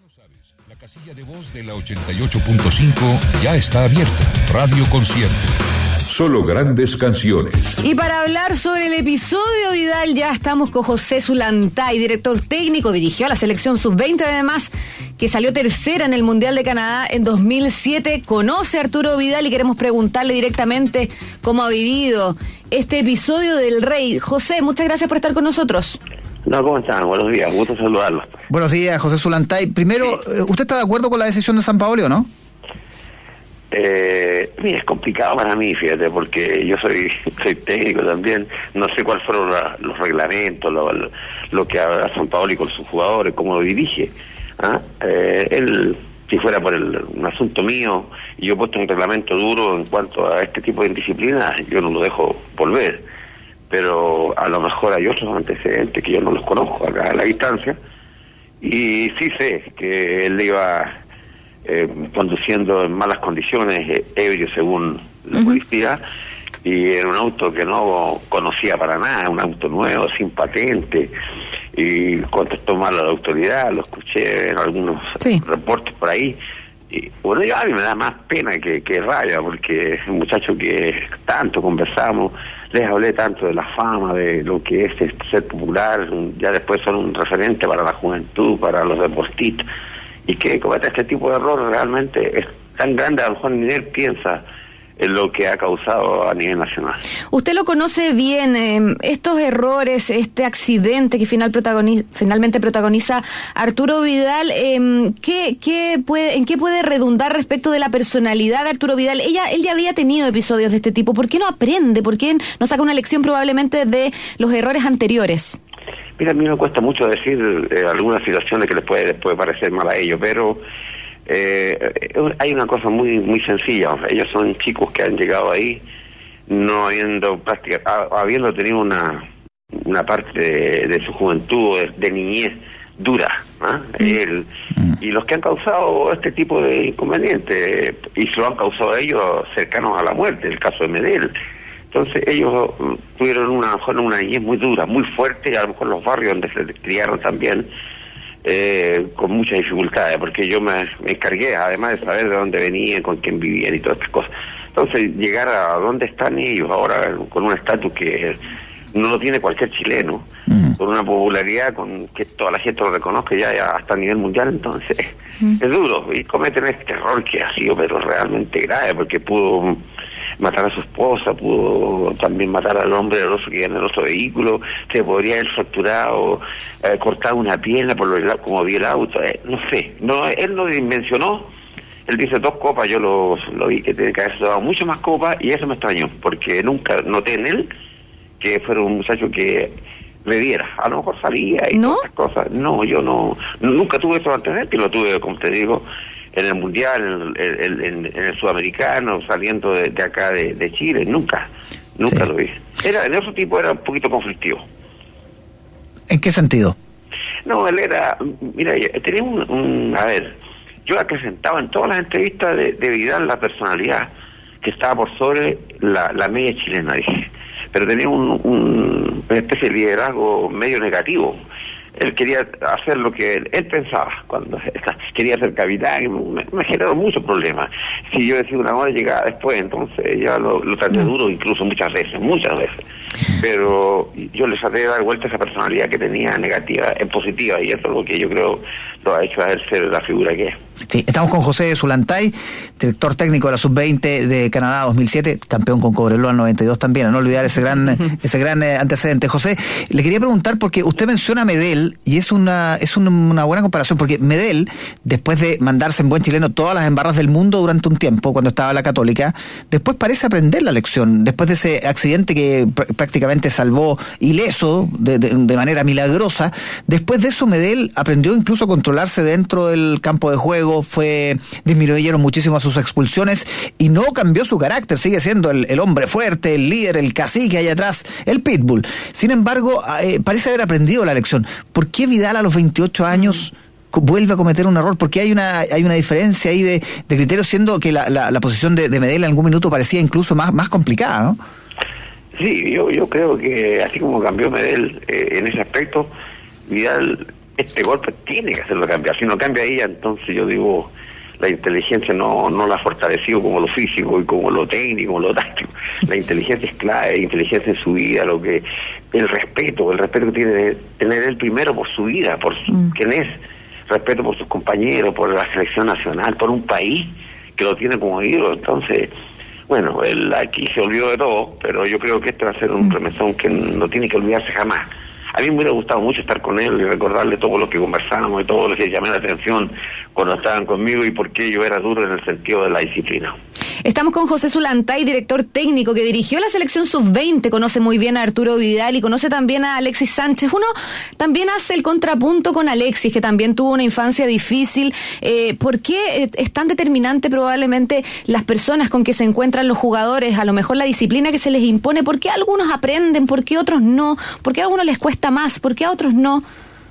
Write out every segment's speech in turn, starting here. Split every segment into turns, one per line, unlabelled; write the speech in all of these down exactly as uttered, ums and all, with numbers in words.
lo sabes, la casilla de voz de la ochenta y ocho punto cinco ya está abierta. Radio Concierto. Solo grandes canciones.
Y para hablar sobre el episodio Vidal, ya estamos con José Zulantay, director técnico, dirigió a la selección sub veinte además, que salió tercera en el Mundial de Canadá en dos mil siete. Conoce a Arturo Vidal y queremos preguntarle directamente cómo ha vivido este episodio del Rey. José, muchas gracias por estar con nosotros.
No, ¿cómo están? Buenos días, gusto saludarlos.
Buenos días, José Zulantay. Primero, sí. ¿Usted está de acuerdo con la decisión de Sampaoli o no?
Eh, mira, es complicado para mí, fíjate, porque yo soy soy técnico también, no sé cuáles fueron la, los reglamentos, lo, lo, lo que haga Sampaoli con sus jugadores, cómo lo dirige. ¿Ah? Eh, él, si fuera por el, un asunto mío, y yo he puesto un reglamento duro en cuanto a este tipo de indisciplina, yo no lo dejo volver. Pero a lo mejor hay otros antecedentes que yo no los conozco acá a la distancia, y sí sé que él iba eh, conduciendo en malas condiciones, eh, ebrio según la uh-huh. policía, y en un auto que no conocía para nada, un auto nuevo, sin patente, y contestó mal a la autoridad, lo escuché en algunos sí. reportes por ahí. Y bueno, yo, a mí me da más pena que, que rabia, porque es un muchacho que tanto conversamos, les hablé tanto de la fama, de lo que es ser popular, ya después son un referente para la juventud, para los deportistas, y que cometa este tipo de errores realmente es tan grande, a lo mejor ni él piensa en lo que ha causado a nivel nacional.
Usted lo conoce bien, eh, estos errores, este accidente que final protagoniza, finalmente protagoniza Arturo Vidal, eh, ¿qué, qué puede, ¿en qué puede redundar respecto de la personalidad de Arturo Vidal? Ella, él ya había tenido episodios de este tipo, ¿por qué no aprende? ¿Por qué no saca una lección probablemente de los errores anteriores?
Mira, a mí me cuesta mucho decir eh, algunas situaciones que les puede, les puede parecer mal a ellos, pero Eh, hay una cosa muy muy sencilla. O sea, ellos son chicos que han llegado ahí no habiendo práctica, habiendo tenido una una parte de, de su juventud, de, de niñez dura, ¿eh? El, y los que han causado este tipo de inconvenientes, y se lo han causado a ellos cercanos a la muerte, el caso de Medel. Entonces ellos tuvieron una, una niñez muy dura, muy fuerte, y a lo mejor los barrios donde se criaron también Eh, con muchas dificultades, porque yo me, me encargué, además de saber de dónde venían, con quién vivían y todas estas cosas. Entonces, llegar a dónde están ellos ahora, con un estatus que no lo tiene cualquier chileno, mm. con una popularidad con que toda la gente lo reconozca ya, ya hasta a nivel mundial, entonces mm. es duro, y cometen este error que ha sido pero realmente grave, porque pudo matar a su esposa, pudo también matar al hombre del otro que iba en el otro vehículo, se podría haber fracturado, eh, cortado una pierna por lo como vi el auto, eh, no sé, no, él no dimensionó, él dice dos copas, yo lo, lo vi que tiene que haber dado mucho más copas, y eso me extrañó, porque nunca noté en él que fuera un muchacho que bebiera, a lo mejor salía y
¿no?
todas esas cosas, no, yo no, nunca tuve eso antecedentes, lo tuve, como te digo, en el mundial, en, en, en, en el sudamericano, saliendo de, de acá de, de Chile, nunca, nunca sí. lo vi. Era, en ese tipo era un poquito conflictivo.
¿En qué sentido?
No, él era, mira, tenía un, un a ver, yo acrecentaba en todas las entrevistas de, de Vidal la personalidad que estaba por sobre la, la media chilena, dije, pero tenía un, un, una especie de liderazgo medio negativo. Él quería hacer lo que él, él pensaba, cuando quería ser capitán, me, me generó muchos problemas. Si yo decía una hora, llegaba después, entonces ya lo, lo traté duro, incluso muchas veces, muchas veces. Pero yo le traté de dar vuelta a esa personalidad que tenía negativa en positiva, y eso es lo que yo creo lo ha hecho a él ser la figura que es.
Sí, estamos con José Zulantay, director técnico de la sub veinte de Canadá dos mil siete, campeón con Cobreloa en noventa y dos también, a no olvidar ese gran ese gran eh, antecedente. José, le quería preguntar, porque usted menciona a Medel, y es una es una, una buena comparación, porque Medel, después de mandarse en buen chileno todas las embarras del mundo durante un tiempo, cuando estaba en la Católica, después parece aprender la lección, después de ese accidente que pr- prácticamente salvó ileso, de, de, de manera milagrosa, después de eso Medel aprendió incluso a controlarse dentro del campo de juego, fue disminuyeron muchísimo sus expulsiones y no cambió su carácter, sigue siendo el, el hombre fuerte, el líder, el cacique ahí atrás, el pitbull. Sin embargo, eh, parece haber aprendido la lección. ¿Por qué Vidal a los veintiocho años vuelve a cometer un error? Porque hay una hay una diferencia ahí de, de criterios, siendo que la, la, la posición de, de Medel en algún minuto parecía incluso más, más complicada, ¿no?
Sí, yo yo creo que así como cambió Medel eh, en ese aspecto, Vidal este golpe tiene que hacerlo cambiar. Si no cambia ella, entonces yo digo, la inteligencia no, no la ha fortalecido como lo físico y como lo técnico, como lo táctico. La inteligencia es clave, la inteligencia en su vida, lo que el respeto, el respeto que tiene de tener él primero por su vida, por su, mm. quién es, respeto por sus compañeros, por la selección nacional, por un país que lo tiene como ídolo. Entonces, bueno, él aquí se olvidó de todo, pero yo creo que este va a ser un remesón que no tiene que olvidarse jamás. A mí me hubiera gustado mucho estar con él y recordarle todo lo que conversamos y todo lo que llamé la atención cuando estaban conmigo y por qué yo era duro en el sentido de la disciplina.
Estamos con José Zulantay, director técnico que dirigió la selección sub veinte, conoce muy bien a Arturo Vidal y conoce también a Alexis Sánchez. Uno también hace el contrapunto con Alexis, que también tuvo una infancia difícil. Eh, ¿Por qué es tan determinante probablemente las personas con que se encuentran los jugadores? A lo mejor la disciplina que se les impone. ¿Por qué algunos aprenden? ¿Por qué otros no? ¿Por qué a algunos les cuesta más? ¿Por qué a otros no?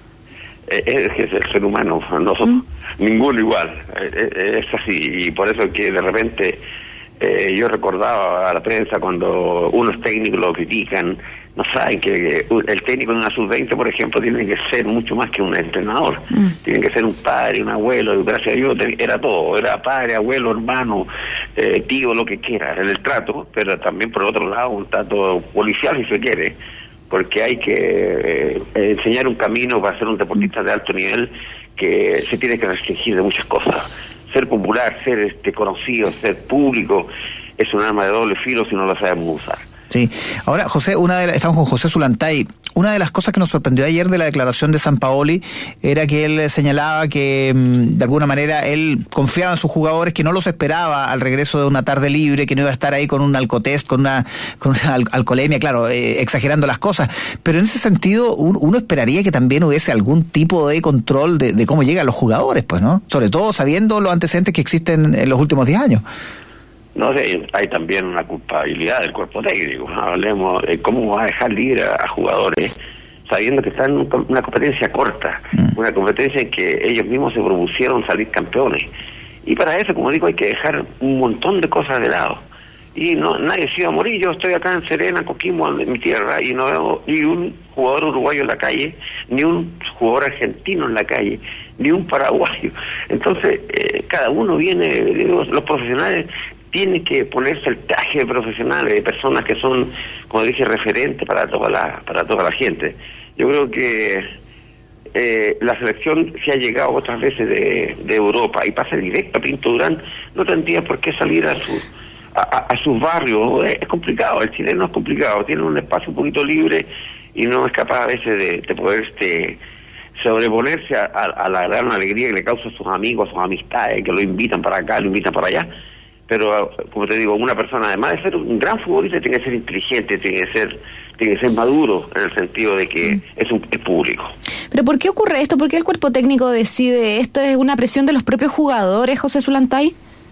Es, es el ser humano, no somos ¿Mm? ninguno igual, es, es así, y por eso que de repente eh, yo recordaba a la prensa cuando unos técnicos lo critican, no saben que el técnico de una sub veinte, por ejemplo, tiene que ser mucho más que un entrenador, mm. tiene que ser un padre, un abuelo, y gracias a Dios era todo, era padre, abuelo, hermano, eh, tío, lo que quiera, en el trato, pero también por otro lado un trato policial si se quiere, porque hay que eh, enseñar un camino para ser un deportista de alto nivel que se tiene que restringir de muchas cosas. Ser popular, ser este conocido, ser público, es un arma de doble filo si no lo sabemos usar.
Sí. Ahora, José, una de la, estamos con José Zulantay. Una de las cosas que nos sorprendió ayer de la declaración de Sampaoli era que él señalaba que de alguna manera él confiaba en sus jugadores, que no los esperaba al regreso de una tarde libre, que no iba a estar ahí con un alcotest, con una, con una al- alcoholemia, claro, eh, exagerando las cosas. Pero en ese sentido, un, uno esperaría que también hubiese algún tipo de control de, de cómo llegan los jugadores, pues, ¿no? Sobre todo sabiendo los antecedentes que existen en los últimos diez años.
No sé, hay también una culpabilidad del cuerpo técnico. Hablemos de cómo va a dejar libre a, a jugadores sabiendo que están en una competencia corta, mm. una competencia en que ellos mismos se propusieron salir campeones. Y para eso, como digo, hay que dejar un montón de cosas de lado. Y no nadie se iba a morir. Yo estoy acá en Serena, Coquimbo, en mi tierra, y no veo ni un jugador uruguayo en la calle, ni un jugador argentino en la calle, ni un paraguayo. Entonces, eh, cada uno viene, digo, los profesionales tiene que ponerse el traje de profesionales, de personas que son, como dije, referentes para toda la para toda la gente. Yo creo que eh, la selección, si ha llegado otras veces de, de Europa y pasa directo a Pinto Durán, no tendría por qué salir a su a, a, a sus barrios. Es complicado, el chileno es complicado, tiene un espacio un poquito libre y no es capaz a veces de, de poder este sobreponerse a, a, a la gran alegría que le causa a sus amigos, a sus amistades, que lo invitan para acá, lo invitan para allá. Pero, como te digo, una persona, además de ser un gran futbolista, tiene que ser inteligente, tiene que ser tiene que ser maduro, en el sentido de que mm. es un es público.
¿Pero por qué ocurre esto? ¿Por qué el cuerpo técnico decide esto? ¿Es una presión de los propios jugadores, José Zulantay?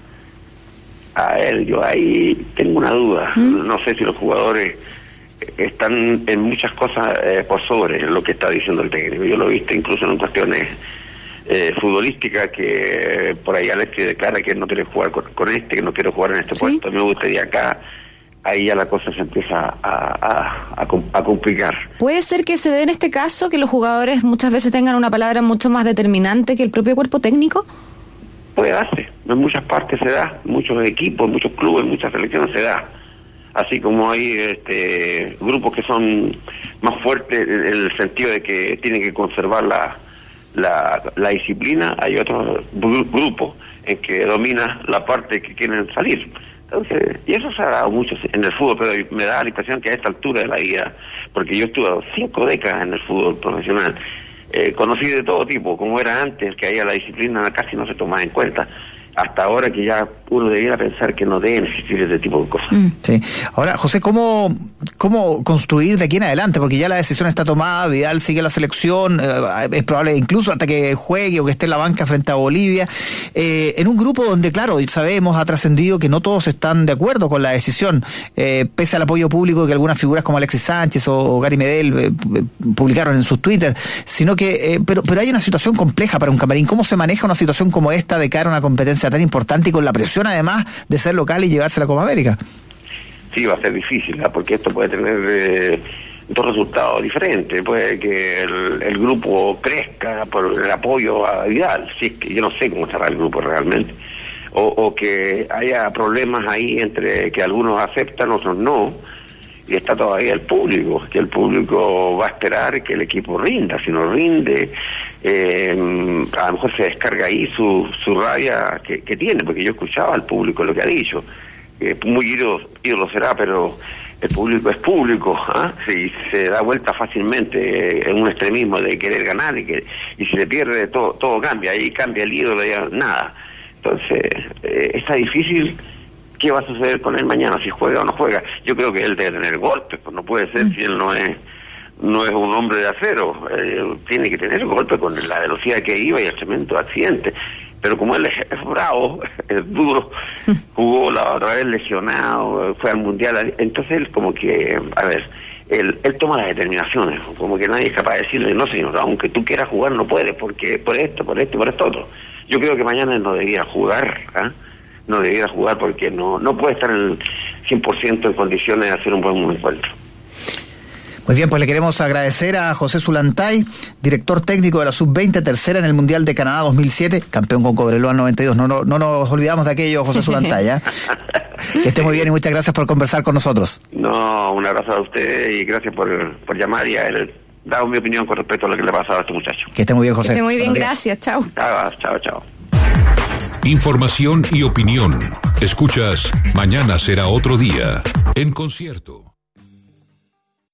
A ver, yo ahí tengo una duda. ¿Mm? No sé si los jugadores están en muchas cosas eh, por sobre lo que está diciendo el técnico. Yo lo he visto incluso en cuestiones Eh, futbolística, que por ahí Alexis declara que no quiere jugar con, con este, que no quiere jugar en este ¿Sí? puesto, me gustaría acá, ahí ya la cosa se empieza a, a, a, a complicar.
¿Puede ser que se dé en este caso que los jugadores muchas veces tengan una palabra mucho más determinante que el propio cuerpo técnico?
Puede darse, en muchas partes se da, en muchos equipos, en muchos clubes, en muchas selecciones se da. Así como hay este grupos que son más fuertes en el sentido de que tienen que conservar la La, la disciplina, hay otros grupos en que domina la parte que quieren salir. Entonces, y eso se ha dado mucho en el fútbol, pero me da la impresión que a esta altura de la vida, porque yo estuve cinco décadas en el fútbol profesional, eh, conocí de todo tipo, como era antes, que ahí la disciplina casi no se tomaba en cuenta, hasta ahora que ya uno debiera pensar que no deben existir ese tipo de cosas.
Mm, sí. Ahora, José, ¿cómo, ¿cómo construir de aquí en adelante? Porque ya la decisión está tomada, Vidal sigue la selección, eh, es probable incluso hasta que juegue o que esté en la banca frente a Bolivia, eh, en un grupo donde, claro, sabemos, ha trascendido que no todos están de acuerdo con la decisión, eh, pese al apoyo público que algunas figuras como Alexis Sánchez o, o Gary Medel eh, publicaron en sus Twitter, sino que, eh, pero, pero hay una situación compleja para un camarín. ¿Cómo se maneja una situación como esta de cara a una competencia tan importante y con la presión además de ser local y llevarse la Copa América?
Sí, va a ser difícil, ¿eh? Porque esto puede tener eh, dos resultados diferentes. Puede que el, el grupo crezca por el apoyo a Vidal, si es que yo no sé cómo estará el grupo realmente, o, o que haya problemas ahí entre que algunos aceptan, otros no, y está todavía el público, que el público va a esperar que el equipo rinda. Si no rinde, eh, a lo mejor se descarga ahí su, su rabia que, que tiene, porque yo escuchaba al público lo que ha dicho, eh, muy ídolo, ídolo será, pero el público es público, ¿ah? Si se da vuelta fácilmente en un extremismo de querer ganar, y que y si se pierde todo todo cambia, ahí cambia el ídolo, ya nada. Entonces, eh, está difícil. ¿Qué va a suceder con él mañana, si juega o no juega? Yo creo que él debe tener golpes, pues no puede ser, mm. si él no es no es un hombre de acero, eh, tiene que tener golpes con la velocidad que iba y el tremendo accidente. Pero como él es, es bravo, es duro, jugó la otra vez lesionado, fue al mundial, entonces él como que, a ver, él, él toma las determinaciones, como que nadie es capaz de decirle, no señor, aunque tú quieras jugar no puedes, porque por esto, por esto, por esto otro. Yo creo que mañana él no debería jugar, ¿eh? no debiera jugar porque no no puede estar en el cien por ciento en condiciones de hacer un buen encuentro.
Muy bien, pues le queremos agradecer a José Zulantay, director técnico de la sub veinte, tercera en el Mundial de Canadá dos mil siete, campeón con Cobreloa noventa y dos. No, no, no nos olvidamos de aquello, José Zulantay, ¿eh? Que esté muy bien y muchas gracias por conversar con nosotros.
No, un abrazo a usted y gracias por, por llamar y haber dado mi opinión con respecto a lo que le ha pasado a este muchacho.
Que esté muy bien, José.
Que esté muy bien, gracias, chao.
Chao, chao, chao.
Información y opinión. Escuchas Mañana será otro día. En concierto.